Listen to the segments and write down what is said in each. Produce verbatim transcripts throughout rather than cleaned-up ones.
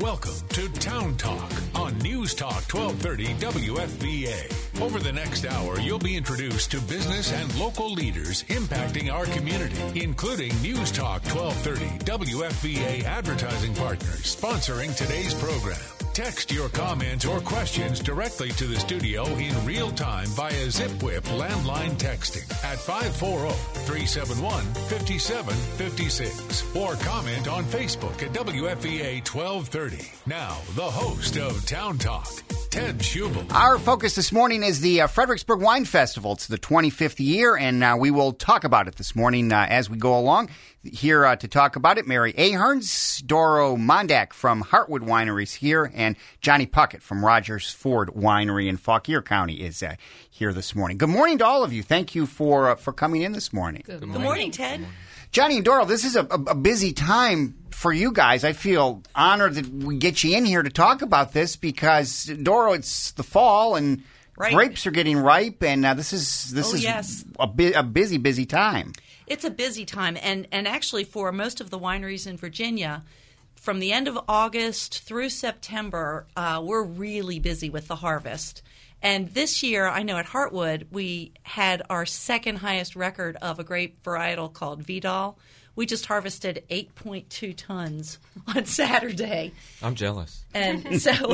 Welcome to Town Talk on News Talk twelve thirty W F V A. Over the next hour, you'll be introduced to business and local leaders impacting our community, including News Talk twelve thirty W F V A advertising partners sponsoring today's program. Text your comments or questions directly to the studio in real time via ZipWhip landline texting at five four zero, three seven one, five seven five six or comment on Facebook at W F V A twelve thirty. Now, the host of Town Talk, Ted Schubel. Our focus this morning is the uh, Fredericksburg Wine Festival. It's the twenty-fifth year, and uh, we will talk about it this morning uh, as we go along. Here uh, to talk about it, Mary Aherns, Doro Mondak from Heartwood Wineries here, and Johnny Puckett from Rogers Ford Winery in Fauquier County is uh, here this morning. Good morning to all of you. Thank you for uh, for coming in this morning. Good, Good morning. morning, Ted. Good morning. Johnny and Doro, this is a, a, a busy time for you guys. I feel honored that we get you in here to talk about this because, Doro, it's the fall and right. grapes are getting ripe, and uh, this is this oh, is yes. a, bi- a busy, busy time. It's a busy time, and, and actually for most of the wineries in Virginia, from the end of August through September, uh, we're really busy with the harvest. And this year, I know at Heartwood, we had our second highest record of a grape varietal called Vidal. We just harvested eight point two tons on Saturday. I'm jealous. And so,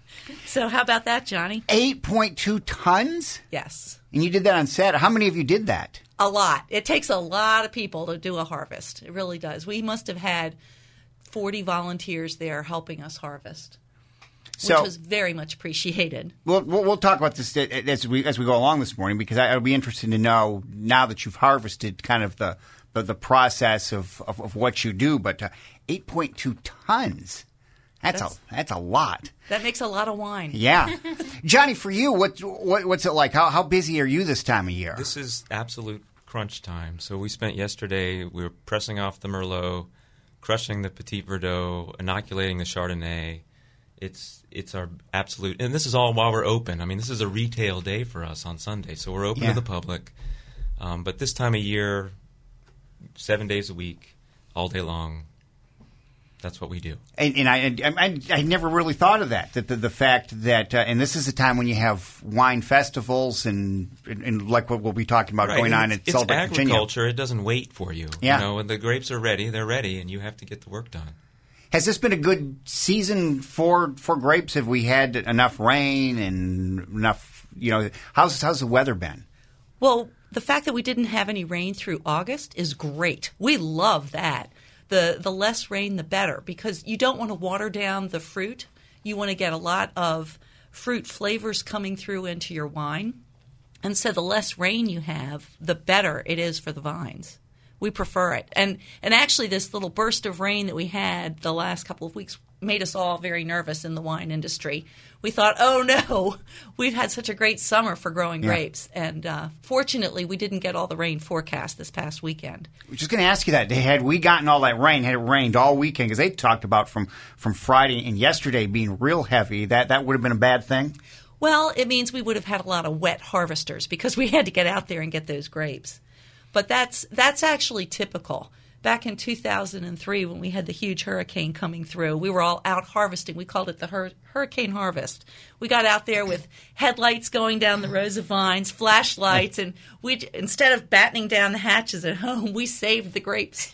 so how about that, Johnny? eight point two tons? Yes. And you did that on Saturday. How many of you did that? A lot. It takes a lot of people to do a harvest. It really does. We must have had forty volunteers there helping us harvest, so, which was very much appreciated. We'll, we'll, we'll talk about this as we as we go along this morning because I, I'll be interested to know, now that you've harvested, kind of the the, the process of, of, of what you do. But uh, eight point two tons, that's, that's, a, that's a lot. That makes a lot of wine. Yeah. Johnny, for you, what, what what's it like? How how busy are you this time of year? This is absolute crunch time. So we spent yesterday, we were pressing off the Merlot, crushing the Petit Verdot, inoculating the Chardonnay. It's it's our absolute, and this is all while we're open. I mean, this is a retail day for us on Sunday, so we're open yeah. to the public. Um, but this time of year, seven days a week, all day long, that's what we do. And, and I, I, I never really thought of that. That the, the fact that, uh, and this is a time when you have wine festivals and, and, and like what we'll be talking about right. going and on it's, at Celebrate It's Virginia. agriculture. It doesn't wait for you. Yeah. You know, when the grapes are ready, they're ready, and you have to get the work done. Has this been a good season for for grapes? Have we had enough rain and enough, you know, how's how's the weather been? Well, the fact that we didn't have any rain through August is great. We love that. The the less rain, the better, because you don't want to water down the fruit. You want to get a lot of fruit flavors coming through into your wine. And so the less rain you have, the better it is for the vines. We prefer it. And and actually this little burst of rain that we had the last couple of weeks made us all very nervous in the wine industry. We thought, oh no, we've had such a great summer for growing yeah. grapes. And uh, fortunately, we didn't get all the rain forecast this past weekend. I was just going to ask you that. Had we gotten all that rain, had it rained all weekend, because they talked about from, from Friday and yesterday being real heavy, that, that would have been a bad thing? Well, it means we would have had a lot of wet harvesters because we had to get out there and get those grapes. But that's that's actually typical. Back in two thousand three, when we had the huge hurricane coming through, we were all out harvesting. We called it the hur- hurricane harvest. We got out there with headlights going down the rows of vines, flashlights, and we instead of battening down the hatches at home, we saved the grapes.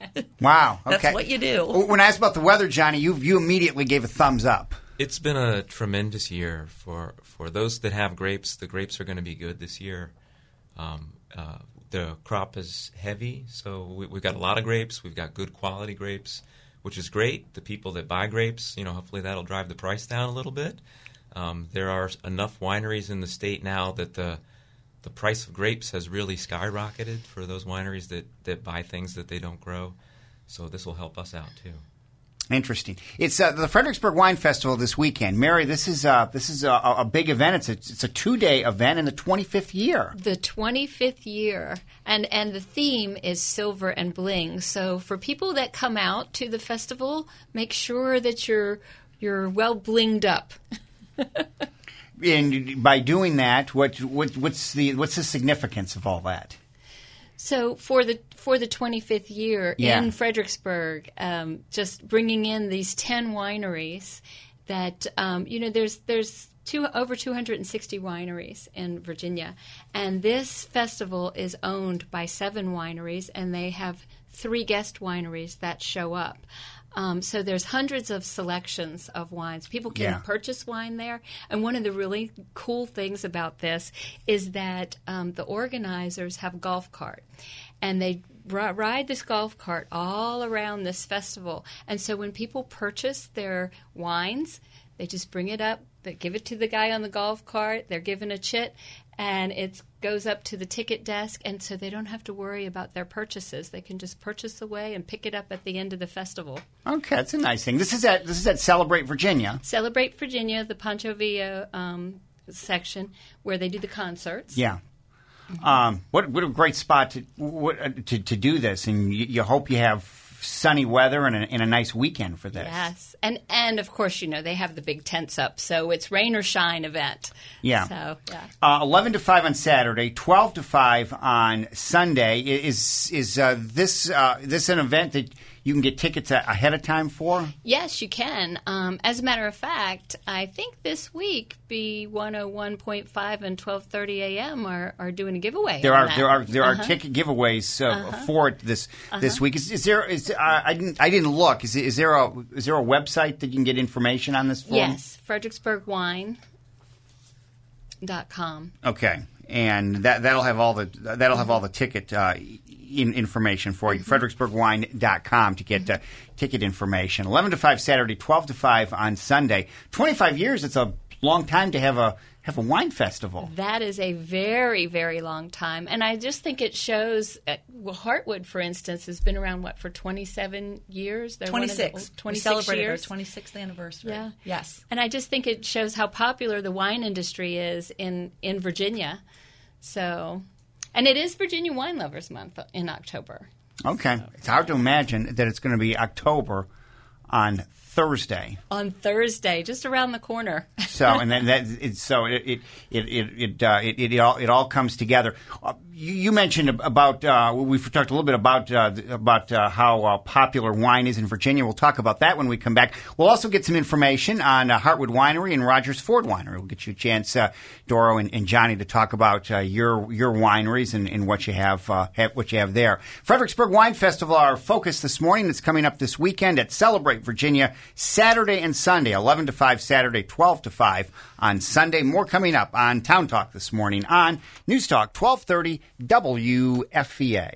Wow. Okay. That's what you do. When I asked about the weather, Johnny, you you immediately gave a thumbs up. It's been a tremendous year for, for those that have grapes. The grapes are going to be good this year. Um, uh, the crop is heavy, so we, we've got a lot of grapes. We've got good quality grapes, which is great. The people that buy grapes, you know, hopefully that'll drive the price down a little bit. Um, there are enough wineries in the state now that the the price of grapes has really skyrocketed for those wineries that, that buy things that they don't grow. So this will help us out too. Interesting. It's uh, the Fredericksburg Wine Festival this weekend. Mary, this is uh, this is a, a big event. It's a, it's a two-day event in the twenty-fifth year. The twenty-fifth year. And and the theme is silver and bling. So for people that come out to the festival, make sure that you're you're well blinged up. And by doing that, what, what what's the what's the significance of all that? So for the for the twenty-fifth year Yeah. in Fredericksburg, um, just bringing in these ten wineries that um, you know there's there's two over two hundred sixty wineries in Virginia, and this festival is owned by seven wineries, and they have three guest wineries that show up. Um, so there's hundreds of selections of wines. People can Yeah. purchase wine there. And one of the really cool things about this is that um, the organizers have a golf cart. And they r- ride this golf cart all around this festival. And so when people purchase their wines, they just bring it up. They give it to the guy on the golf cart. They're given a chit. And it goes up to the ticket desk, and so they don't have to worry about their purchases. They can just purchase away and pick it up at the end of the festival. Okay, that's a nice thing. This is at this is at Celebrate Virginia. Celebrate Virginia, the Pancho Villa um, section, where they do the concerts. Yeah. Um, what what a great spot to what, uh, to to do this, and you, you hope you have sunny weather and a, and a nice weekend for this. Yes, and and of course, you know, they have the big tents up, so it's rain or shine event. Yeah. So yeah. Uh, Eleven to five on Saturday, twelve to five on Sunday. I- Is is uh, this uh, this an event that you can get tickets a- ahead of time for? Yes, you can. Um, as a matter of fact, I think this week B one oh one point five and twelve thirty a.m. are, are doing a giveaway. There on are that. there are there Uh-huh. are ticket giveaways uh, for it this this week. Is, is there is uh, I didn't I didn't look. Is is there a is there a website that you can get information on this for? Yes, fredericksburg wine dot com. Okay, and that that'll have all the that'll have all the ticket uh, in, information for you. Mm-hmm. fredericksburg wine dot com to get uh, ticket information. Eleven to five Saturday, twelve to five on Sunday. Twenty five years. It's a long time to have a have a wine festival. That is a very, very long time. And I just think it shows, uh, well, Heartwood, for instance, has been around, what, for twenty-seven years? They're one of the twenty-six. old- We twenty-six celebrated years. our twenty-sixth anniversary. Yeah. Yes. And I just think it shows how popular the wine industry is in, in Virginia. So, and it is Virginia Wine Lovers Month in October. Okay, it's hard to imagine that it's going to be October on Thursday. On Thursday, just around the corner. So and then that it's so it it it it it, uh, it, it all it all comes together. Uh, you, you mentioned about uh, we've talked a little bit about uh, about uh, how uh, popular wine is in Virginia. We'll talk about that when we come back. We'll also get some information on uh, Heartwood Winery and Rogers Ford Winery. We'll get you a chance, uh, Doro and, and Johnny, to talk about uh, your your wineries and, and what you have, uh, have what you have there. Fredericksburg Wine Festival, our focus this morning. It's coming up this weekend at Celebrate Virginia, Saturday and Sunday, eleven to five Saturday, twelve to five on Sunday. More coming up on Town Talk this morning on News Talk twelve thirty W F V A.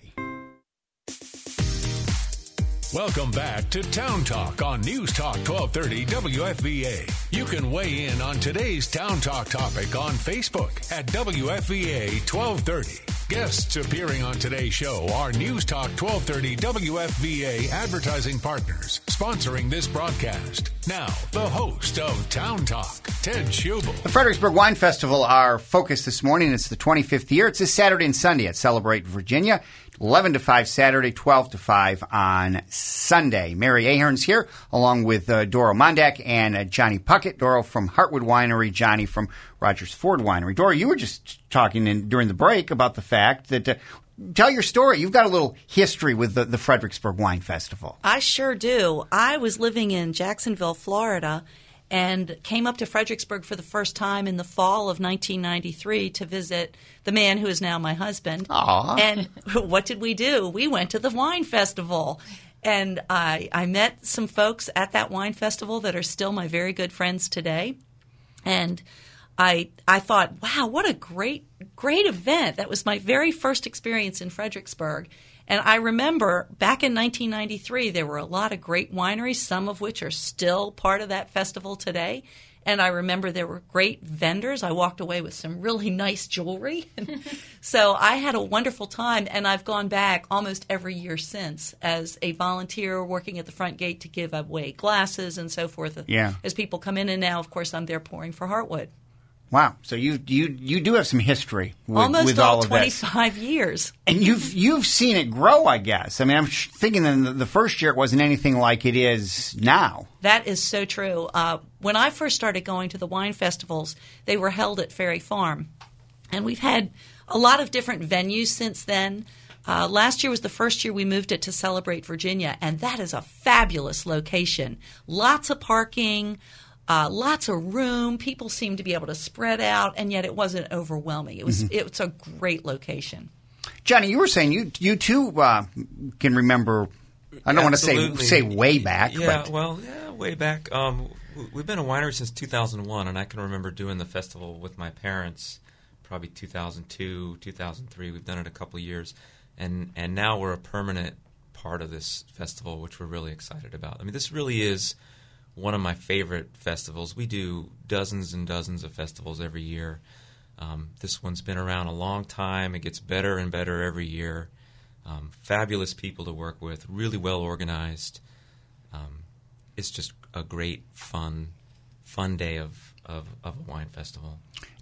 Welcome back to Town Talk on News Talk twelve thirty W F V A. You can weigh in on today's Town Talk topic on Facebook at W F V A twelve thirty. Guests appearing on today's show are News Talk twelve thirty W F V A advertising partners sponsoring this broadcast. Now, the host of Town Talk, Ted Schubel. The Fredericksburg Wine Festival, our focus this morning. It's the twenty-fifth year. It's this Saturday and Sunday at Celebrate Virginia. eleven to five Saturday, twelve to five on Sunday. Mary Ahern's here, along with uh, Doro Mondak and uh, Johnny Puckett. Doro from Heartwood Winery, Johnny from Rogers Ford Winery. Doro, you were just talking in, during the break about the fact that, uh, tell your story. You've got a little history with the, the Fredericksburg Wine Festival. I sure do. I was living in Jacksonville, Florida, and came up to Fredericksburg for the first time in the fall of nineteen ninety-three to visit the man who is now my husband. Aw. And what did we do? We went to the wine festival. And I, I met some folks at that wine festival that are still my very good friends today. And I I thought, wow, what a great, great event. That was my very first experience in Fredericksburg. And I remember back in nineteen ninety-three, there were a lot of great wineries, some of which are still part of that festival today. And I remember there were great vendors. I walked away with some really nice jewelry. So I had a wonderful time, and I've gone back almost every year since as a volunteer working at the front gate to give away glasses and so forth. Yeah. As people come in, and now, of course, I'm there pouring for Heartwood. Wow. So you you you do have some history with, Almost with all all of this. twenty-five years. And you've you've seen it grow, I guess. I mean, I'm sh- thinking that the, the first year it wasn't anything like it is now. That is so true. Uh, when I first started going to the wine festivals, they were held at Ferry Farm. And we've had a lot of different venues since then. Uh, last year was the first year we moved it to Celebrate Virginia, and that is a fabulous location. Lots of parking, uh, lots of room. People seem to be able to spread out, and yet it wasn't overwhelming. It was mm-hmm. It's a great location. Johnny, you were saying you you too uh, can remember. I don't Absolutely. want to say say way back. Yeah, but. well, yeah, way back. Um, we've been a winery since two thousand one, and I can remember doing the festival with my parents. Probably two thousand two, two thousand three. We've done it a couple of years. And and now we're a permanent part of this festival, which we're really excited about. I mean, this really is one of my favorite festivals. We do dozens and dozens of festivals every year. Um, this one's been around a long time. It gets better and better every year. Um, fabulous people to work with, really well organized. Um, it's just a great, fun, fun day of, of, of a wine festival.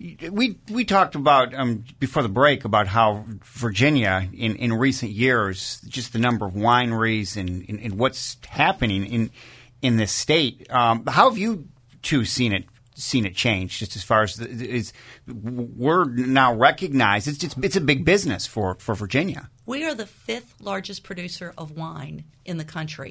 We we talked about um, before the break about how Virginia in, in recent years, just the number of wineries and, and, and what's happening in in this state. Um, how have you two seen it seen it change? Just as far as the, is we're now recognized, it's, it's it's a big business for, for Virginia. We are the fifth largest producer of wine in the country,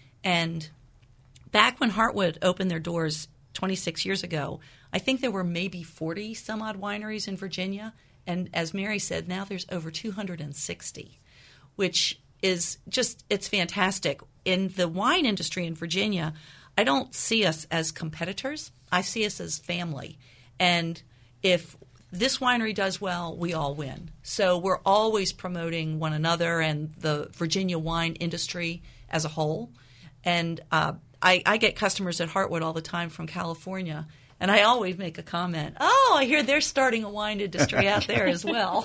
and back when Heartwood opened their doors twenty-six years ago, I think there were maybe forty some odd wineries in Virginia. And as Mary said, now there's over two hundred sixty, which is just, it's fantastic. In the wine industry in Virginia, I don't see us as competitors. I see us as family. And if this winery does well, we all win. So we're always promoting one another and the Virginia wine industry as a whole. And uh, I, I get customers at Heartwood all the time from California, and I always make a comment, oh, I hear they're starting a wine industry out there as well.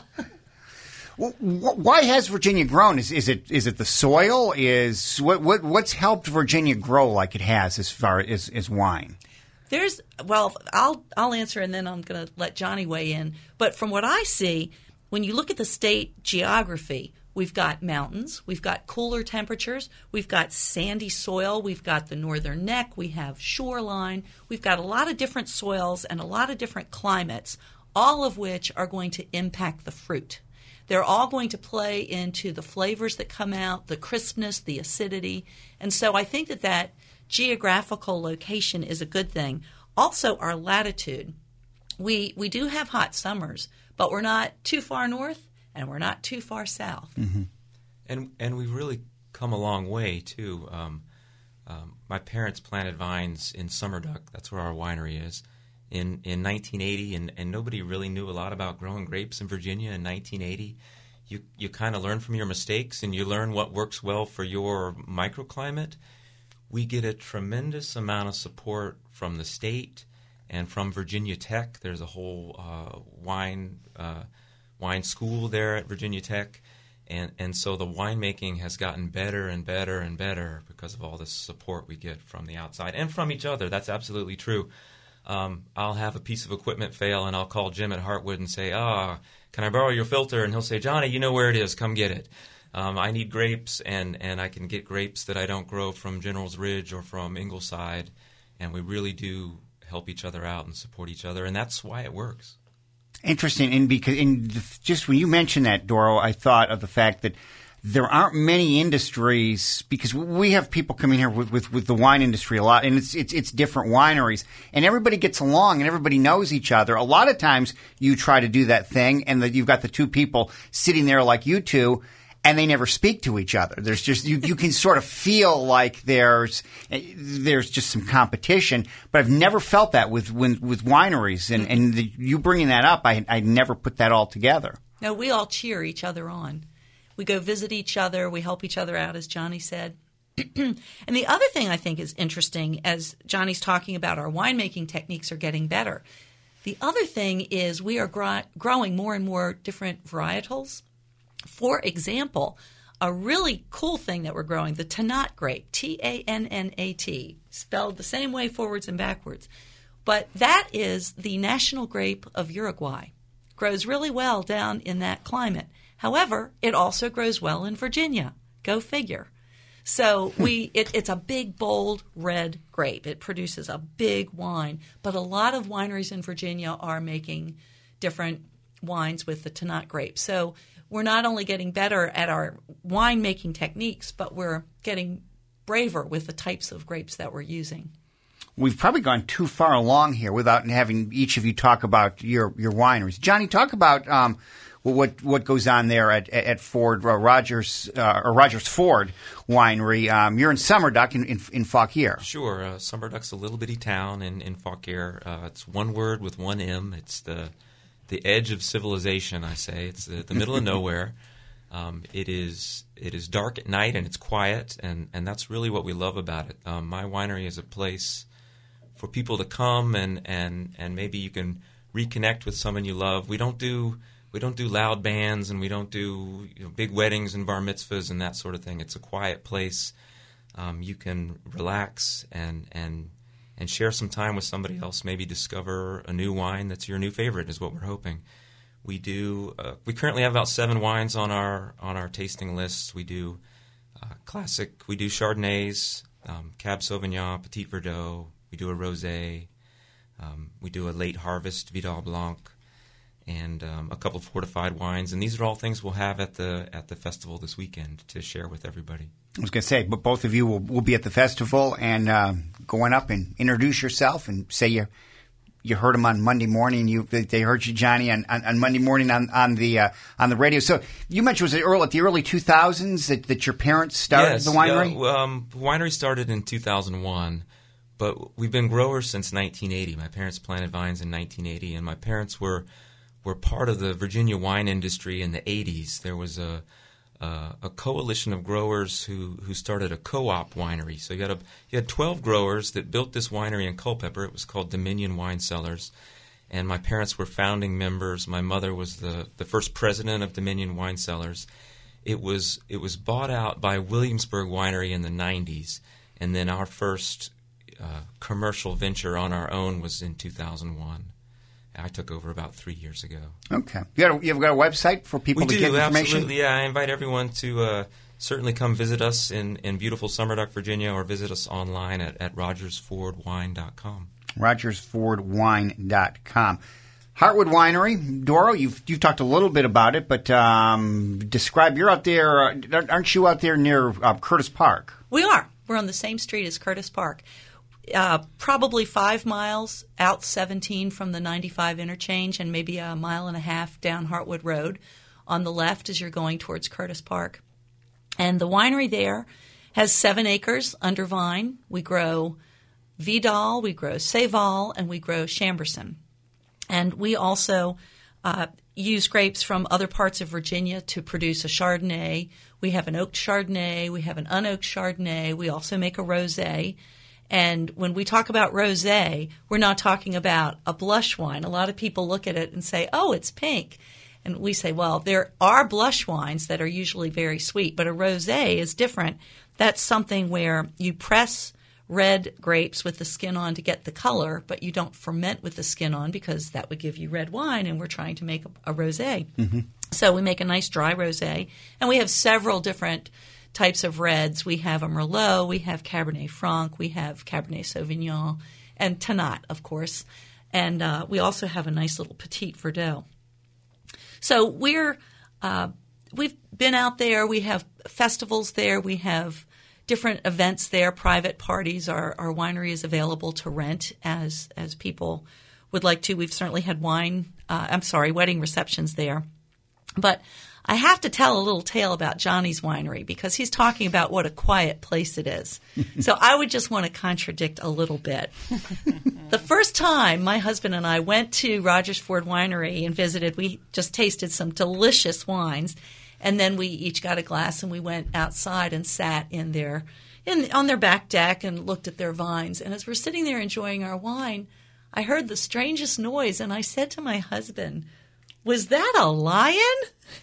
Well, why has Virginia grown? Is, is it is it the soil? Is what, what what's helped Virginia grow like it has as far as, as wine? There's well, I'll I'll answer and then I'm going to let Johnny weigh in. But from what I see, when you look at the state geography, we've got mountains, we've got cooler temperatures, we've got sandy soil, we've got the northern neck, we have shoreline, we've got a lot of different soils and a lot of different climates, all of which are going to impact the fruit. They're all going to play into the flavors that come out, the crispness, the acidity. And so I think that that geographical location is a good thing. Also, our latitude. We we do have hot summers, but we're not too far north and we're not too far south. Mm-hmm. And and we've really come a long way, too. Um, um, my parents planted vines in Summerduck. That's where our winery is. In in nineteen eighty, and, and nobody really knew a lot about growing grapes in Virginia in nineteen eighty. You you kind of learn from your mistakes, and you learn what works well for your microclimate. We get a tremendous amount of support from the state and from Virginia Tech. There's a whole uh, wine uh, wine school there at Virginia Tech, and and so the winemaking has gotten better and better and better because of all this support we get from the outside and from each other. That's absolutely true. Um, I'll have a piece of equipment fail, and I'll call Jim at Heartwood and say, ah, can I borrow your filter? And he'll say, Johnny, you know where it is. Come get it. Um, I need grapes, and, and I can get grapes that I don't grow from General's Ridge or from Ingleside. And we really do help each other out and support each other, and that's why it works. Interesting. And because in just when you mentioned that, Doro, I thought of the fact that there aren't many industries, because we have people coming here with, with, with the wine industry a lot, and it's, it's it's different wineries, and everybody gets along and everybody knows each other. A lot of times you try to do that thing, and the, you've got the two people sitting there like you two, and they never speak to each other. There's just you, you can sort of feel like there's there's just some competition, but I've never felt that with with, with wineries, and and the, you bringing that up, I I never put that all together. No, we all cheer each other on. We go visit each other. We help each other out, as Johnny said. And the other thing I think is interesting, as Johnny's talking about our winemaking techniques are getting better, the other thing is we are gro- growing more and more different varietals. For example, a really cool thing that we're growing, the Tannat grape, T A N N A T, spelled the same way forwards and backwards. But that is the national grape of Uruguay. Grows really well down in that climate. However, it also grows well in Virginia. Go figure. So we it, it's a big, bold, red grape. It produces a big wine. But a lot of wineries in Virginia are making different wines with the Tannat grape. So we're not only getting better at our winemaking techniques, but we're getting braver with the types of grapes that we're using. We've probably gone too far along here without having each of you talk about your, your wineries. Johnny, talk about um, what what goes on there at at Ford uh, Rogers uh, or Rogers Ford Winery. Um, you're in Summerduck in in, in Fauquier. Sure, uh, Summerduck's a little bitty town in in Fauquier. Uh, it's one word with one M. It's the the edge of civilization. I say it's the, the middle of nowhere. Um, it is it is dark at night and it's quiet, and, and that's really what we love about it. Um, my winery is a place for people to come and, and, and maybe you can reconnect with someone you love. We don't do we don't do loud bands and we don't do you know, big weddings and bar mitzvahs and that sort of thing. It's a quiet place. Um, you can relax and and and share some time with somebody else. Maybe discover a new wine that's your new favorite is what we're hoping. We do. Uh, we currently have about seven wines on our on our tasting lists. We do uh, classic. We do Chardonnays, um, Cab Sauvignon, Petit Verdot. We do a rosé. Um, we do a late harvest Vidal Blanc, and um, a couple of fortified wines. And these are all things we'll have at the at the festival this weekend to share with everybody. I was going to say, but both of you will, will be at the festival and uh, going up and introduce yourself and say you you heard them on Monday morning. You they heard you, Johnny, on, on, on Monday morning on on the uh, on the radio. So you mentioned was it early at the early two thousands that, that your parents started yes, the winery? Yeah, um, the winery started in two thousand one. But we've been growers since nineteen eighty. My parents planted vines in nineteen eighty, and my parents were were part of the Virginia wine industry in the eighties. There was a a, a coalition of growers who, who started a co-op winery. So you had a you had twelve growers that built this winery in Culpeper. It was called Dominion Wine Cellars, and my parents were founding members. My mother was the, the first president of Dominion Wine Cellars. It was it was bought out by Williamsburg Winery in the nineties, and then our first Uh, commercial venture on our own was in two thousand one. I took over about three years ago. Okay. You got a, you've got a website for people we to do, get information? Absolutely, yeah. I invite everyone to uh, certainly come visit us in, in beautiful Summerduck, Virginia, or visit us online at, at rogers ford wine dot com. rogers ford wine dot com. Heartwood Winery, Doro, you've you've talked a little bit about it, but um, describe, you're out there, uh, aren't you out there near uh, Curtis Park? We are. We're on the same street as Curtis Park. Uh, probably five miles out seventeen from the ninety-five interchange and maybe a mile and a half down Heartwood Road on the left as you're going towards Curtis Park. And the winery there has seven acres under vine. We grow Vidal, we grow Saval, and we grow Chambourcin. And we also uh, use grapes from other parts of Virginia to produce a Chardonnay. We have an oaked Chardonnay. We have an unoaked Chardonnay. We also make a rosé. And when we talk about rosé, we're not talking about a blush wine. A lot of people look at it and say, oh, it's pink. And we say, well, there are blush wines that are usually very sweet, but a rosé is different. That's something where you press red grapes with the skin on to get the color, but you don't ferment with the skin on because that would give you red wine, and we're trying to make a, a rosé. Mm-hmm. So we make a nice dry rosé, and we have several different types of reds. We have a Merlot, we have Cabernet Franc, we have Cabernet Sauvignon, and Tannat, of course. And uh, we also have a nice little Petit Verdot. So we're uh, we've been out there. We have festivals there. We have different events there, private parties. Our, our winery is available to rent as as people would like to. We've certainly had wine, uh, I'm sorry, wedding receptions there. But I have to tell a little tale about Johnny's winery because he's talking about what a quiet place it is. So I would just want to contradict a little bit. The first time my husband and I went to Rogers Ford Winery and visited, we just tasted some delicious wines, and then we each got a glass and we went outside and sat in their in on their back deck and looked at their vines. And as we're sitting there enjoying our wine, I heard the strangest noise, and I said to my husband, was that a lion?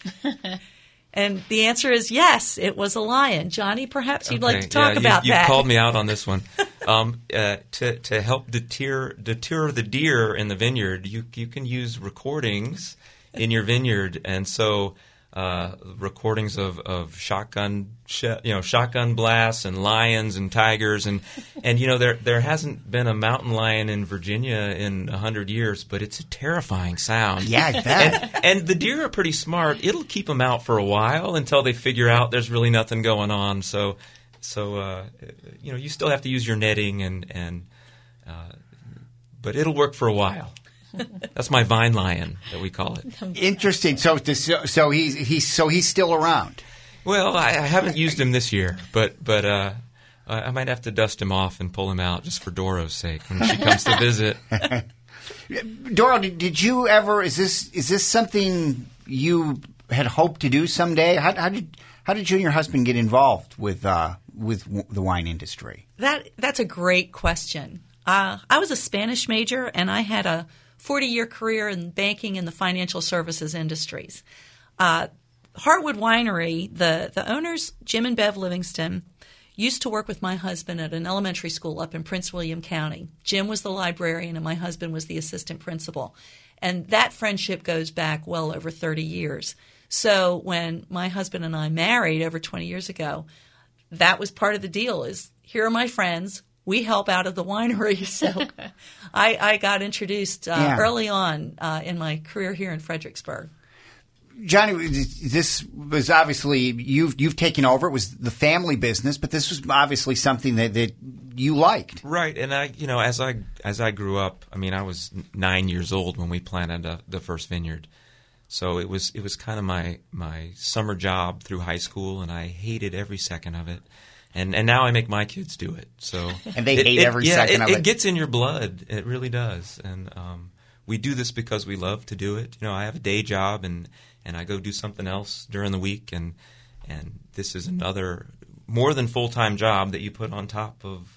And the answer is yes, it was a lion. Johnny, perhaps you'd okay. like to talk yeah, about you, that. You've called me out on this one. um, uh, to to help deter deter the deer in the vineyard, you you can use recordings in your vineyard, and so uh, recordings of, of shotgun, sh- you know, shotgun blasts and lions and tigers, and and you know there there hasn't been a mountain lion in Virginia in a hundred years, but it's a terrifying sound. Yeah, I bet. And, and the deer are pretty smart. It'll keep them out for a while until they figure out there's really nothing going on. So so uh, you know you still have to use your netting and and uh, but it'll work for a while. That's my vine lion that we call it. Interesting. So, so he's he's so he's still around. Well, I, I haven't used him this year, but but uh, I might have to dust him off and pull him out just for Doro's sake when she comes to visit. Doro, did, did you ever? Is this is this something you had hoped to do someday? How, how did how did you and your husband get involved with uh, with w- the wine industry? That that's a great question. Uh, I was a Spanish major, and I had a forty-year career in banking and the financial services industries. Uh, Heartwood Winery, the, the owners, Jim and Bev Livingston, used to work with my husband at an elementary school up in Prince William County. Jim was the librarian and my husband was the assistant principal. And that friendship goes back well over thirty years. So when my husband and I married over twenty years ago, that was part of the deal is, here are my friends. We help out at the winery, so I, I got introduced uh, yeah. early on uh, in my career here in Fredericksburg. Johnny, this was obviously you've you've taken over. It was the family business, but this was obviously something that, that you liked, right? And I, you know, as I as I grew up, I mean, I was nine years old when we planted a, the first vineyard, so it was it was kind of my my summer job through high school, and I hated every second of it. And and now I make my kids do it. So and they it, hate it, every yeah, second it, of it. It gets in your blood. It really does. And um, we do this because we love to do it. You know, I have a day job, and, and I go do something else during the week. And and this is another more than full time job that you put on top of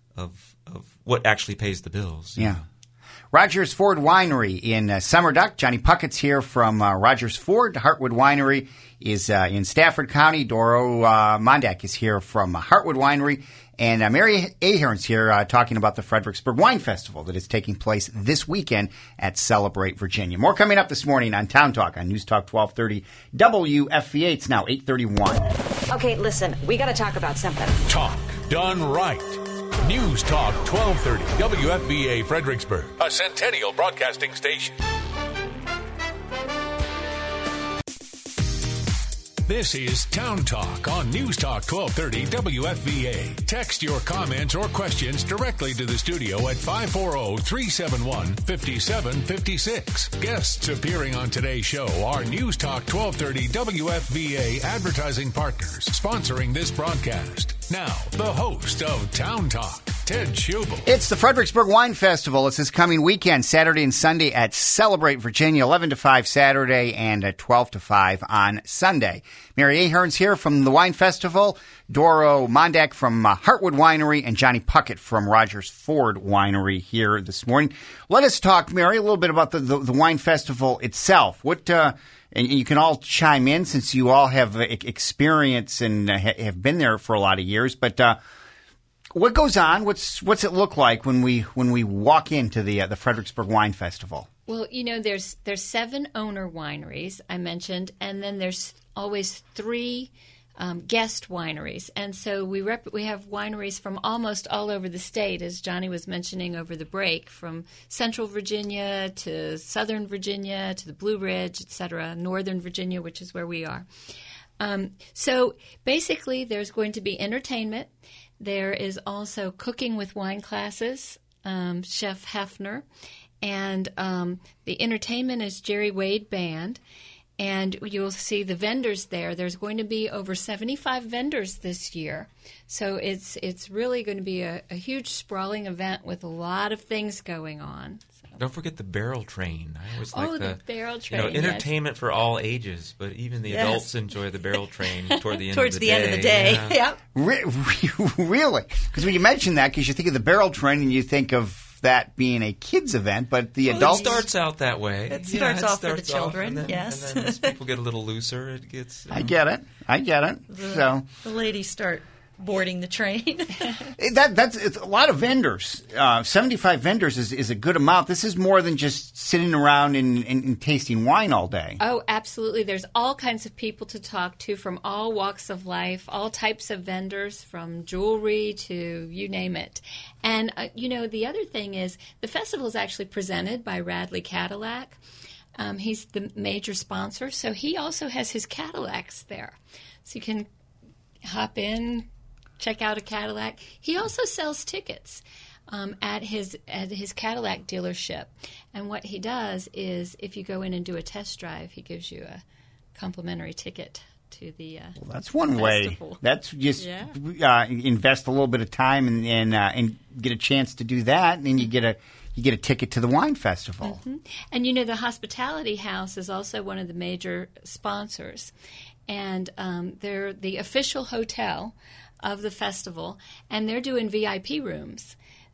of of what actually pays the bills. Yeah. know. Rogers Ford Winery in uh, Summer Duck. Johnny Puckett's here from uh, Rogers Ford. Heartwood Winery is uh, in Stafford County. Doro uh, Mondak is here from uh, Heartwood Winery. And uh, Mary Ahern's here uh, talking about the Fredericksburg Wine Festival that is taking place this weekend at Celebrate Virginia. More coming up this morning on Town Talk on News Talk twelve thirty W F V A. It's now eight thirty-one. Okay, listen, we got to talk about something. Talk done right. News Talk twelve thirty W F V A Fredericksburg, a Centennial Broadcasting station. This is Town Talk on News Talk twelve thirty W F V A. Text your comments or questions directly to the studio at five four zero, three seven one, five seven five six. Guests appearing on today's show are News Talk twelve thirty W F V A advertising partners sponsoring this broadcast. Now, the host of Town Talk, Ted Schubel. It's the Fredericksburg Wine Festival. It's this coming weekend, Saturday and Sunday at Celebrate Virginia, eleven to five Saturday and at twelve to five on Sunday. Mary Ahern's here from the Wine Festival, Doro Mondak from uh, Heartwood Winery, and Johnny Puckett from Rogers Ford Winery here this morning. Let us talk, Mary, a little bit about the, the, the Wine Festival itself. What, uh, and you can all chime in since you all have experience and uh, have been there for a lot of years, but uh, what goes on? What's what's it look like when we when we walk into the uh, the Fredericksburg Wine Festival? Well, you know, there's there's seven owner wineries I mentioned, and then there's always three um, guest wineries, and so we rep- we have wineries from almost all over the state, as Johnny was mentioning over the break, from Central Virginia to Southern Virginia to the Blue Ridge, et cetera, Northern Virginia, which is where we are. Um, so basically, there's going to be entertainment. There is also cooking with wine classes, um, Chef Hefner, and um, the entertainment is Jerry Wade Band. And you'll see the vendors there. There's going to be over seventy-five vendors this year. So it's it's really going to be a, a huge sprawling event with a lot of things going on. So. Don't forget the barrel train. I always like oh, the, the barrel train. You know, entertainment yes. for all ages, but even the Yes. adults enjoy the barrel train toward the end Towards of the, the day. end of the day. Yeah. Yep. Re- really? Because when you mention that, because you think of the barrel train and you think of that being a kids event, but the Well, adults it starts out that way. It Yeah, starts it off for the starts off, children, and then, yes. And then as people get a little looser, it gets. I get it. I get it. The, So the ladies start boarding the train. that that's it's a lot of vendors. Uh, seventy-five vendors is, is a good amount. This is more than just sitting around and, and, and tasting wine all day. Oh, absolutely. There's all kinds of people to talk to from all walks of life, all types of vendors, from jewelry to you name it. And, uh, you know, the other thing is the festival is actually presented by Radley Cadillac. Um, he's the major sponsor, so he also has his Cadillacs there. So you can hop in, check out a Cadillac. He also sells tickets um, at his at his Cadillac dealership. And what he does is, if you go in and do a test drive, he gives you a complimentary ticket to the. Uh, well, that's one festival. way. That's just yeah. uh, invest a little bit of time and and, uh, and get a chance to do that, and then you get a you get a ticket to the wine festival. Mm-hmm. And you know, the Hospitality House is also one of the major sponsors, and um, they're the official hotel of the festival, and they're doing V I P rooms.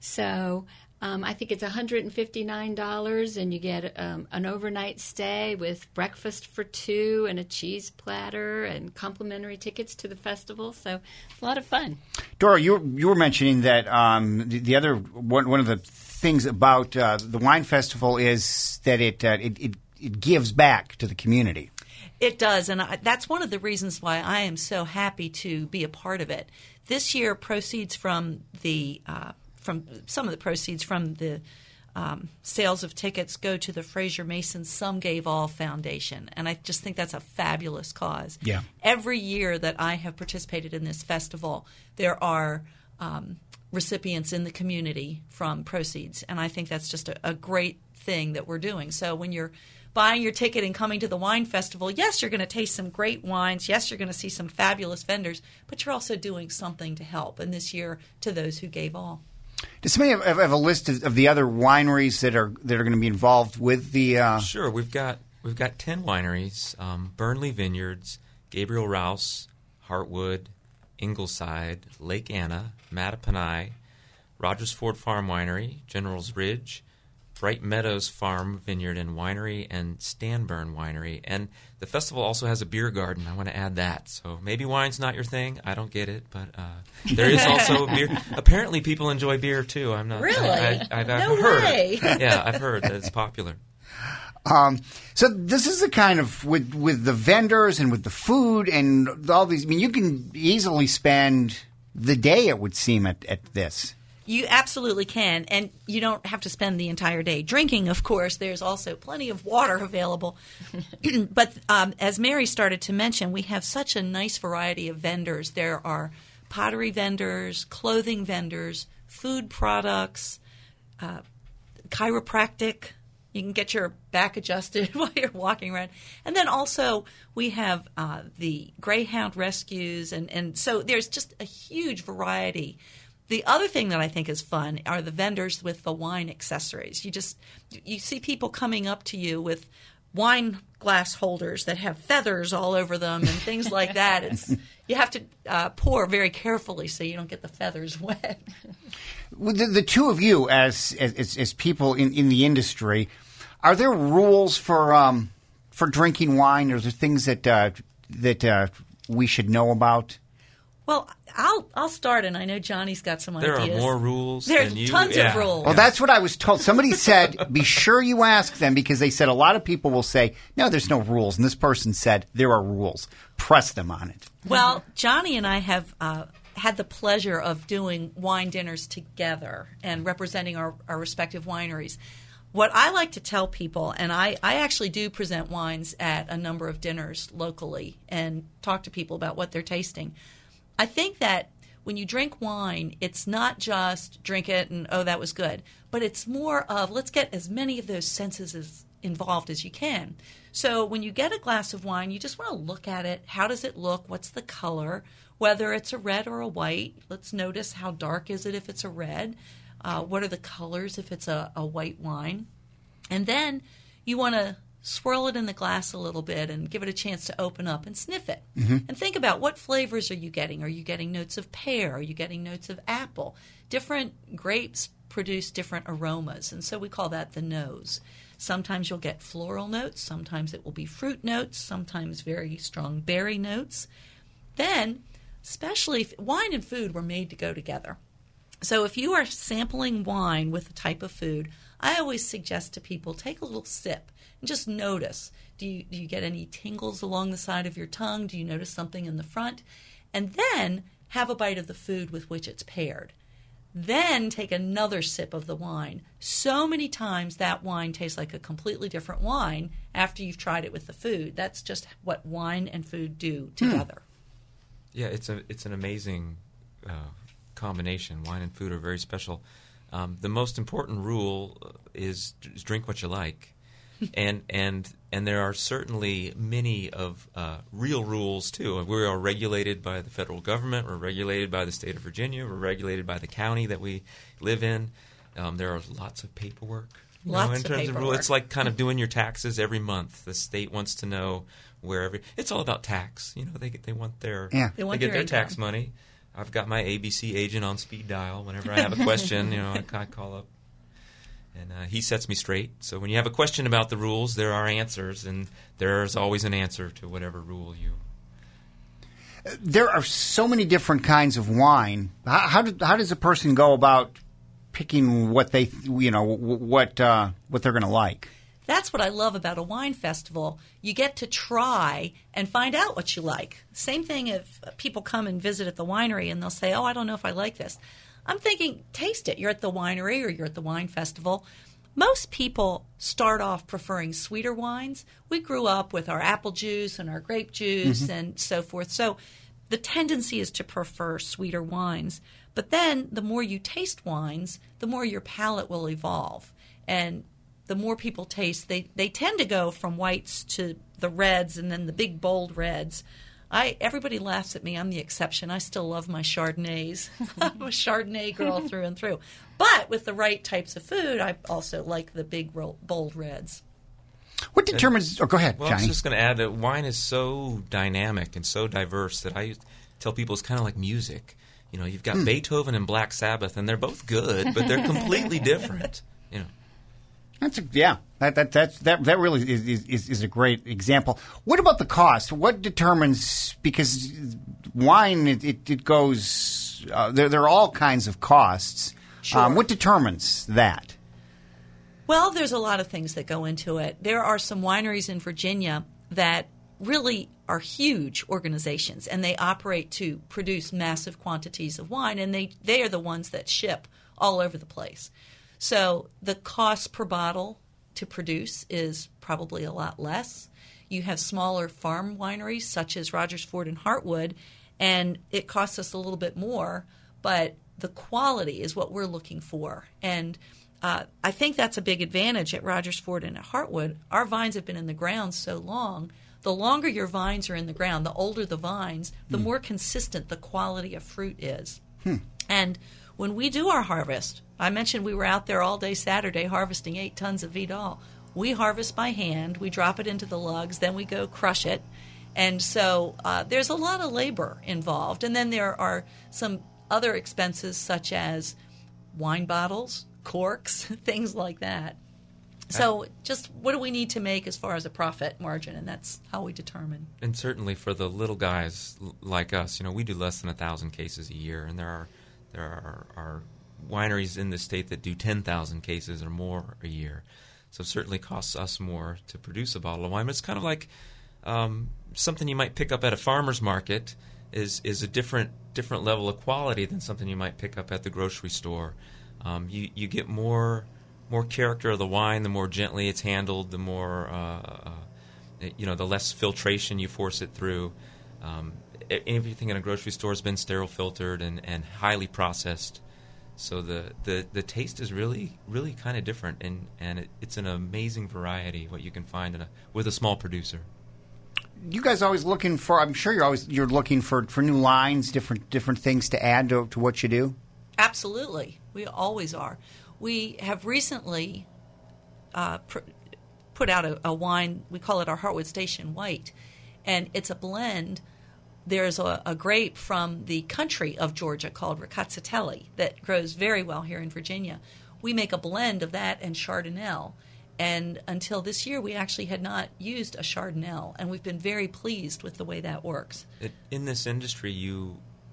So um, I think it's one hundred fifty-nine dollars, and you get um, an overnight stay with breakfast for two and a cheese platter and complimentary tickets to the festival. So it's a lot of fun. Dora, you were, you were mentioning that um, the, the other one, one of the things about uh, the wine festival is that it, uh, it, it it gives back to the community. It does, and I, that's one of the reasons why I am so happy to be a part of it. This year, proceeds from the uh, from some of the proceeds from the um, sales of tickets go to the Fraser Mason Some Gave All Foundation, and I just think that's a fabulous cause. Yeah. Every year that I have participated in this festival, there are um, recipients in the community from proceeds, and I think that's just a, a great thing that we're doing. So when you're buying your ticket and coming to the wine festival, yes, you're going to taste some great wines. Yes, you're going to see some fabulous vendors, but you're also doing something to help. And this year, to those who gave all. Does somebody have, have a list of, of the other wineries that are that are going to be involved with the? Uh... Sure, we've got we've got ten wineries: um, Burnley Vineyards, Gabriel Rouse, Heartwood, Ingleside, Lake Anna, Mattaponi, Rogers Ford Farm Winery, General's Ridge, Bright Meadows Farm Vineyard and Winery, and Stanburn Winery. And the festival also has a beer garden. I want to add that. So maybe wine's not your thing. I don't get it, but uh, there is also beer. Apparently, people enjoy beer too. I'm not really. I, I, I've, I've no heard. way. Yeah, I've heard that it's popular. Um, so this is the kind of with with the vendors and with the food and all these. I mean, you can easily spend the day, it would seem, at, at this. You absolutely can, and you don't have to spend the entire day drinking, of course. There's also plenty of water available. But um, as Mary started to mention, we have such a nice variety of vendors. There are pottery vendors, clothing vendors, food products, uh, chiropractic. You can get your back adjusted while you're walking around. And then also we have uh, the Greyhound rescues, and, and so there's just a huge variety. The other thing that I think is fun are the vendors with the wine accessories. You just you see people coming up to you with wine glass holders that have feathers all over them and things like that. It's you have to uh, pour very carefully so you don't get the feathers wet. Well, the, the two of you, as as, as people in, in the industry, are there rules for um, for drinking wine? Or are there things that uh, that uh, we should know about? Well, I'll I'll start, and I know Johnny's got some there ideas. There are more rules There's than you. tons yeah. of rules. Well, that's what I was told. Somebody said, be sure you ask them, because they said a lot of people will say, no, there's no rules. And this person said, there are rules. Press them on it. Well, Johnny and I have uh, had the pleasure of doing wine dinners together and representing our, our respective wineries. What I like to tell people, and I, I actually do present wines at a number of dinners locally and talk to people about what they're tasting. I think that when you drink wine, it's not just drink it and, oh, that was good, but it's more of let's get as many of those senses as involved as you can. So when you get a glass of wine, you just want to look at it. How does it look? What's the color? Whether it's a red or a white, let's notice how dark is it if it's a red. Uh, what are the colors if it's a, a white wine? And then you want to swirl it in the glass a little bit and give it a chance to open up and sniff it. Mm-hmm. And think about what flavors are you getting? Are you getting notes of pear? Are you getting notes of apple? Different grapes produce different aromas, and so we call that the nose. Sometimes you'll get floral notes. Sometimes it will be fruit notes. Sometimes very strong berry notes. Then especially if wine and food were made to go together. So if you are sampling wine with a type of food, I always suggest to people take a little sip and just notice. Do you, do you get any tingles along the side of your tongue? Do you notice something in the front? And then have a bite of the food with which it's paired. Then take another sip of the wine. So many times that wine tastes like a completely different wine after you've tried it with the food. That's just what wine and food do together. Hmm. Yeah, it's a it's an amazing uh, combination. Wine and food are very special. Um, the most important rule is, is drink what you like. and and and there are certainly many of uh, real rules too. We are regulated by the federal government. We're regulated by the state of Virginia. We're regulated by the county that we live in. Um, there are lots of paperwork. Lots know, in of terms paperwork. Of rule. It's like kind of doing your taxes every month. The state wants to know where every. It's all about tax. You know, they get, they want their yeah. they, want they get their their tax income. money. I've got my A B C agent on speed dial. Whenever I have a question, you know, I, I call up. And uh, he sets me straight. So when you have a question about the rules, there are answers, and there's always an answer to whatever rule you. There are so many different kinds of wine. How, how, do, how does a person go about picking what they, you know, what uh, what they're going to like? That's what I love about a wine festival. You get to try and find out what you like. Same thing if people come and visit at the winery and they'll say, oh, I don't know if I like this. I'm thinking, taste it. You're at the winery or you're at the wine festival. Most people start off preferring sweeter wines. We grew up with our apple juice and our grape juice mm-hmm. and so forth. So the tendency is to prefer sweeter wines. But then the more you taste wines, the more your palate will evolve. And the more people taste, they, they tend to go from whites to the reds and then the big, bold reds. I Everybody laughs at me. I'm the exception. I still love my Chardonnays. I'm a Chardonnay girl through and through. But with the right types of food, I also like the big, bold reds. What determines... Oh, go ahead, well, Johnny. I was just going to add that wine is so dynamic and so diverse that I tell people it's kind of like music. You know, you've got hmm. Beethoven and Black Sabbath, and they're both good, but they're completely different. You know. That's a, yeah, that that that that that really is, is is a great example. What about the cost? What determines, because wine it it, it goes uh, there there are all kinds of costs. Sure. Um, what determines that? Well, there's a lot of things that go into it. There are some wineries in Virginia that really are huge organizations, and they operate to produce massive quantities of wine, and they they are the ones that ship all over the place. So the cost per bottle to produce is probably a lot less. You have smaller farm wineries such as Rogers Ford and Heartwood, and it costs us a little bit more, but the quality is what we're looking for. And uh, I think that's a big advantage at Rogers Ford and at Heartwood. Our vines have been in the ground so long. The longer your vines are in the ground, the older the vines, the mm. more consistent the quality of fruit is. Hmm. And when we do our harvest, I mentioned we were out there all day Saturday harvesting eight tons of Vidal. We harvest by hand. We drop it into the lugs. Then we go crush it. And so uh, there's a lot of labor involved. And then there are some other expenses such as wine bottles, corks, things like that. So just what do we need to make as far as a profit margin? And that's how we determine. And certainly for the little guys like us, you know, we do less than one thousand cases a year. And there are there are, are wineries in the state that do ten thousand cases or more a year. So it certainly costs us more to produce a bottle of wine. But it's kind of like um, something you might pick up at a farmer's market is is a different different level of quality than something you might pick up at the grocery store. Um, you, you get more more character of the wine, the more gently it's handled, the more, uh, uh, you know, the less filtration you force it through. Um, everything in a grocery store has been sterile filtered and, and highly processed. So the, the, the taste is really really kind of different, and, and it, it's an amazing variety what you can find in a, with a small producer. You guys always looking for? I'm sure you're always you're looking for, for new lines, different different things to add to, to what you do. Absolutely, we always are. We have recently uh, pr- put out a, a wine. We call it our Heartwood Station White, and it's a blend. There's a, a grape from the country of Georgia called Rakatsiteli that grows very well here in Virginia. We make a blend of that and Chardonnay. And until this year, we actually had not used a Chardonnay, and we've been very pleased with the way that works. It, in this industry, you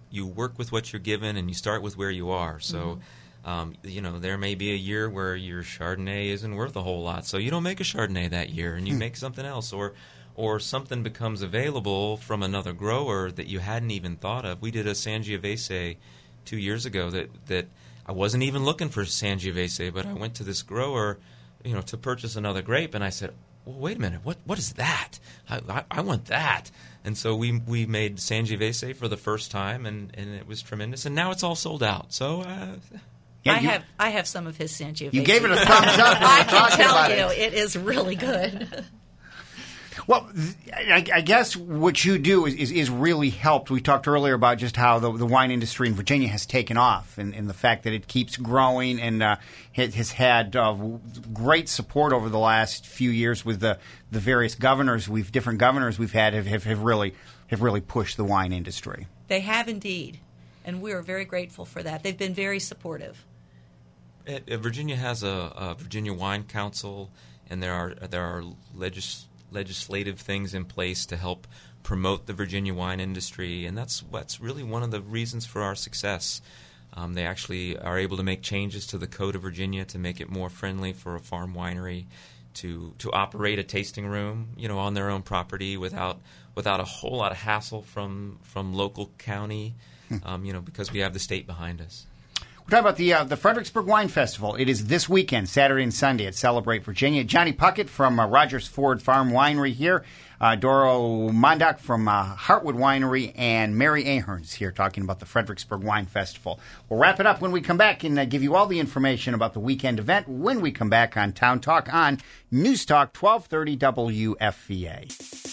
you work with what you're given, and you start with where you are. So. Mm-hmm. Um, you know, there may be a year where your Chardonnay isn't worth a whole lot, so you don't make a Chardonnay that year, and you make something else, or or something becomes available from another grower that you hadn't even thought of. We did a Sangiovese two years ago that, that I wasn't even looking for Sangiovese, but I went to this grower, you know, to purchase another grape, and I said, well, wait a minute, what what is that? I, I, I want that. And so we we made Sangiovese for the first time, and, and it was tremendous, and now it's all sold out. So... Uh, Yeah, I you, have I have some of his Sangiovese. You gave it a thumbs up. I can talking tell about you, it. it is really good. Well, I, I guess what you do is, is, is really helped. We talked earlier about just how the, the wine industry in Virginia has taken off, and, and the fact that it keeps growing and uh, has, has had uh, great support over the last few years with the, the various governors. We've different governors we've had have, have, have really have really pushed the wine industry. They have indeed, and we are very grateful for that. They've been very supportive. It, uh, Virginia has a, a Virginia Wine Council, and there are there are legis, legislative things in place to help promote the Virginia wine industry, and that's that's really one of the reasons for our success. Um, they actually are able to make changes to the Code of Virginia to make it more friendly for a farm winery to to operate a tasting room, you know, on their own property without without a whole lot of hassle from from local county, um, you know, because we have the state behind us. We're talking about the uh, the Fredericksburg Wine Festival. It is this weekend, Saturday and Sunday at Celebrate Virginia. Johnny Puckett from uh, Rogers Ford Farm Winery here, uh, Doro Mondak from uh, Heartwood Winery, and Mary Ahern's here talking about the Fredericksburg Wine Festival. We'll wrap it up when we come back and uh, give you all the information about the weekend event when we come back on Town Talk on News Talk twelve thirty W F V A.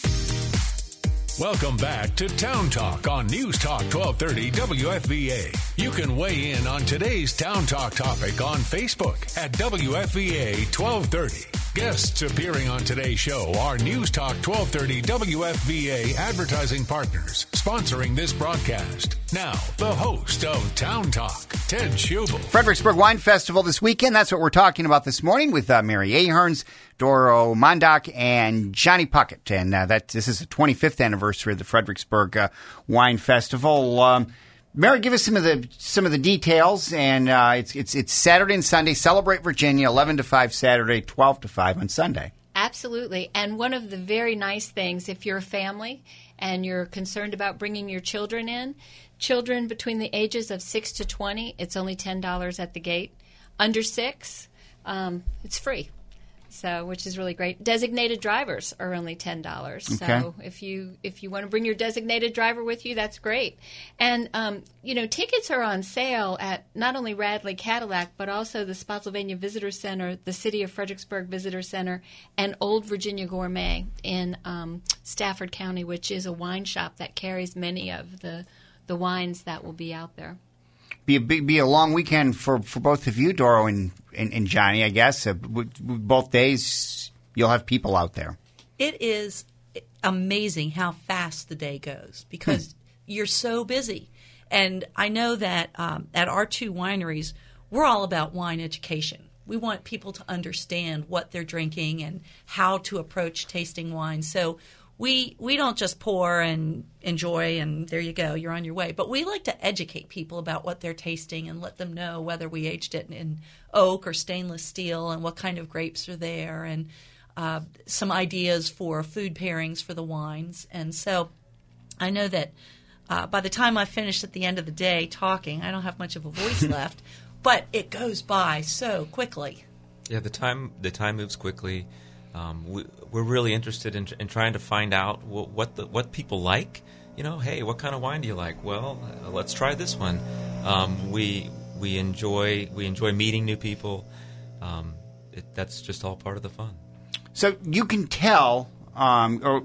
Welcome back to Town Talk on News Talk twelve thirty W F V A. You can weigh in on today's Town Talk topic on Facebook at W F V A twelve thirty. Guests appearing on today's show are News Talk twelve thirty W F V A advertising partners sponsoring this broadcast. Now, the host of Town Talk, Ted Schubel. Fredericksburg Wine Festival this weekend. That's what we're talking about this morning with uh, Mary Ahern's, Doro Mondak, and Johnny Puckett. And uh, that this is the twenty-fifth anniversary of the Fredericksburg uh, Wine Festival. Um, Mary, give us some of the some of the details. And uh, it's it's it's Saturday and Sunday. Celebrate Virginia, eleven to five Saturday, twelve to five on Sunday. Absolutely. And one of the very nice things, if you're a family and you're concerned about bringing your children in, children between the ages of six to twenty, it's only ten dollars at the gate. Under six, um, it's free. So, which is really great. Designated drivers are only ten dollars. Okay. So, if you if you want to bring your designated driver with you, that's great. And um, you know, tickets are on sale at not only Radley Cadillac, but also the Spotsylvania Visitor Center, the City of Fredericksburg Visitor Center, and Old Virginia Gourmet in um, Stafford County, which is a wine shop that carries many of the the wines that will be out there. Be a be, be a long weekend for, for both of you, Doro and, and, and Johnny, I guess. Uh, w- w- both days, you'll have people out there. It is amazing how fast the day goes because hmm. you're so busy. And I know that um, at our two wineries, we're all about wine education. We want people to understand what they're drinking and how to approach tasting wine. So we we don't just pour and enjoy and there you go, you're on your way. But we like to educate people about what they're tasting and let them know whether we aged it in oak or stainless steel and what kind of grapes are there and uh, some ideas for food pairings for the wines. And so I know that uh, by the time I finish at the end of the day talking, I don't have much of a voice left, but it goes by so quickly. Yeah, the time the time moves quickly. Um, we, we're really interested in, in trying to find out what what, the, what people like. You know, hey, what kind of wine do you like? Well, uh, let's try this one. Um, we we enjoy we enjoy meeting new people. Um, it, that's just all part of the fun. So you can tell, um, or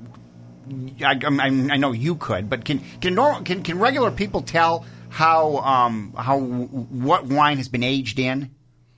I, I, I know you could, but can can normal, can, can regular people tell how um, how what wine has been aged in?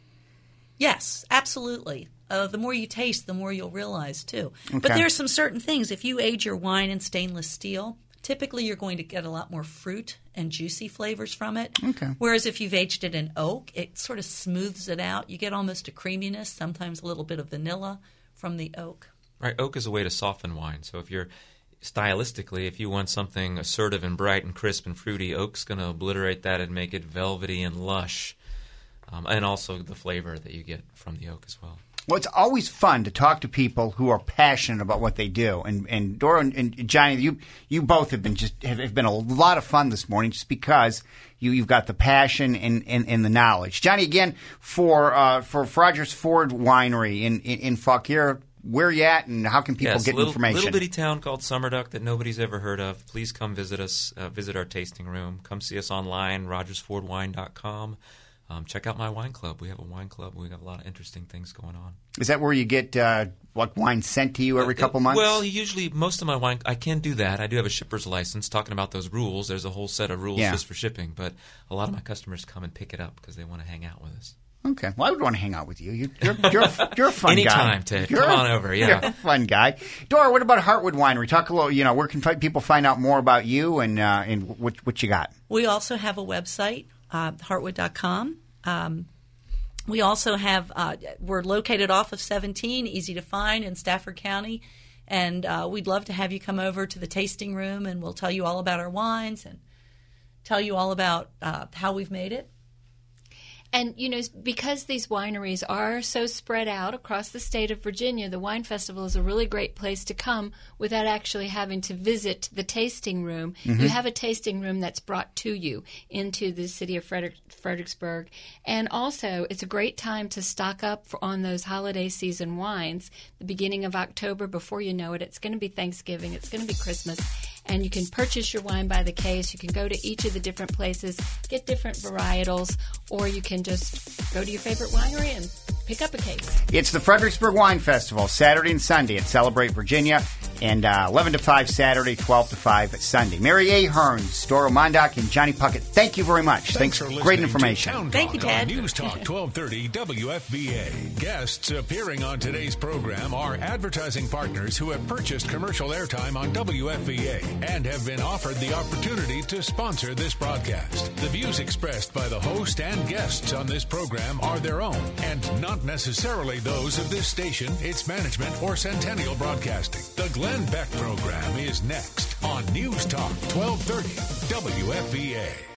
Yes, absolutely. Uh, the more you taste, the more you'll realize, too. Okay. But there are some certain things. If you age your wine in stainless steel, typically you're going to get a lot more fruit and juicy flavors from it. Okay. Whereas if you've aged it in oak, it sort of smooths it out. You get almost a creaminess, sometimes a little bit of vanilla from the oak. Right, oak is a way to soften wine. So if you're stylistically, if you want something assertive and bright and crisp and fruity, oak's going to obliterate that and make it velvety and lush, um, and also the flavor that you get from the oak as well. Well, it's always fun to talk to people who are passionate about what they do. And, and Dora and, and Johnny, you you both have been just have, have been a lot of fun this morning, just because you you've got the passion and, and, and the knowledge. Johnny, again for uh, for Rogers Ford Winery in in, in Fauquier, where are you at, and how can people yes, get little, information? Little bitty town called Summerduck that nobody's ever heard of. Please come visit us. Uh, visit our tasting room. Come see us online, rogers ford wine dot com. Um, check out my wine club. We have a wine club. We got a lot of interesting things going on. Is that where you get uh, like wine sent to you every couple months? Well, usually most of my wine, I can do that. I do have a shipper's license. Talking about those rules, there's a whole set of rules Yeah. just for shipping. But a lot of my customers come and pick it up because they want to hang out with us. Okay. Well, I would want to hang out with you. You- You're, you're, you're a fun Anytime, guy. Anytime, Ted. You're Come a- on over. Yeah. You're a fun guy. Dora, what about Heartwood Winery? Talk a little, you know, where can fi- people find out more about you and uh, and what, what you got? We also have a website, uh, heartwood dot com. Um, we also have, uh, we're located off of seventeen, easy to find in Stafford County. And uh, we'd love to have you come over to the tasting room, and we'll tell you all about our wines and tell you all about uh, how we've made it. And, you know, because these wineries are so spread out across the state of Virginia, the Wine Festival is a really great place to come without actually having to visit the tasting room. Mm-hmm. You have a tasting room that's brought to you into the city of Frederick, Fredericksburg. And also, it's a great time to stock up for, on those holiday season wines. The beginning of October, before you know it, it's going to be Thanksgiving, it's going to be Christmas. And you can purchase your wine by the case. You can go to each of the different places, get different varietals, or you can just go to your favorite winery and pick up a case. It's the Fredericksburg Wine Festival, Saturday and Sunday at Celebrate Virginia, and uh, eleven to five Saturday, twelve to five Sunday. Mary Ahearns, Dora Mondak, and Johnny Puckett, thank you very much. Thanks, Thanks for great listening information. to Town Thank Talk you, Ted. on News Talk twelve thirty W F V A. Guests appearing on today's program are advertising partners who have purchased commercial airtime on W F V A and have been offered the opportunity to sponsor this broadcast. The views expressed by the host and guests on this program are their own and not necessarily those of this station, its management, or Centennial Broadcasting. The Glenn Beck program is next on News Talk twelve thirty W F V A.